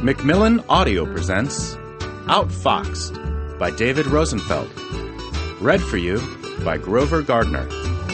Macmillan Audio presents Outfoxed by David Rosenfeld. Read for you by Grover Gardner.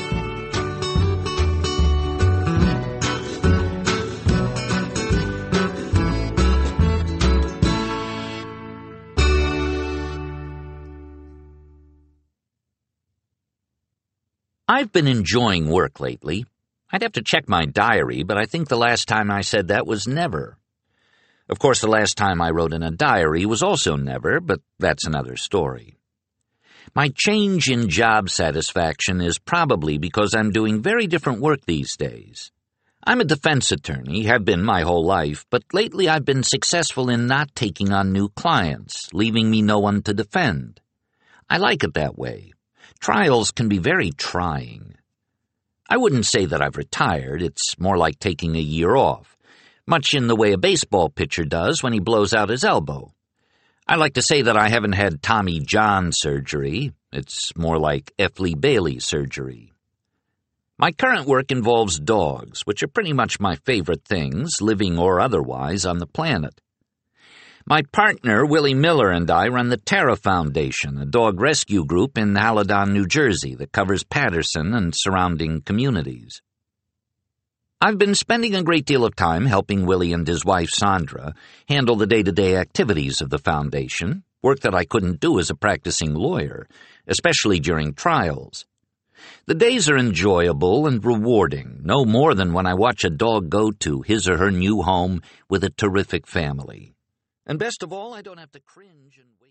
I've been enjoying work lately. I'd have to check my diary, but I think the last time I said that was never. Of course, the last time I wrote in a diary was also never, but that's another story. My change in job satisfaction is probably because I'm doing very different work these days. I'm a defense attorney, have been my whole life, but lately I've been successful in not taking on new clients, leaving me no one to defend. I like it that way. Trials can be very trying. I wouldn't say that I've retired. It's more like taking a year off, much in the way a baseball pitcher does when he blows out his elbow. I like to say that I haven't had Tommy John surgery. It's more like F. Lee Bailey surgery. My current work involves dogs, which are pretty much my favorite things, living or otherwise, on the planet. My partner, Willie Miller, and I run the Terra Foundation, a dog rescue group in Haladon, New Jersey that covers Patterson and surrounding communities. I've been spending a great deal of time helping Willie and his wife, Sandra, handle the day-to-day activities of the foundation, work that I couldn't do as a practicing lawyer, especially during trials. The days are enjoyable and rewarding, no more than when I watch a dog go to his or her new home with a terrific family. And best of all, I don't have to cringe and